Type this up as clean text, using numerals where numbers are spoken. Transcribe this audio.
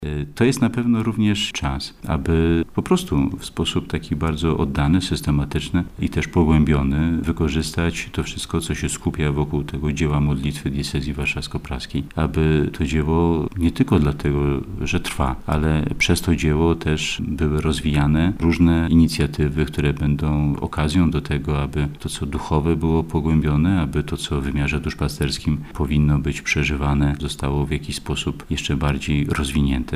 To jest na pewno również czas, aby po prostu w sposób taki bardzo oddany, systematyczny i też pogłębiony wykorzystać to wszystko, co się skupia wokół tego dzieła modlitwy diecezji warszawsko-praskiej, aby to dzieło nie tylko dlatego, że trwa, ale przez to dzieło też były rozwijane różne inicjatywy, które będą okazją do tego, aby to, co duchowe było pogłębione, aby to, co w wymiarze duszpasterskim powinno być przeżywane, zostało w jakiś sposób jeszcze bardziej rozwinięte.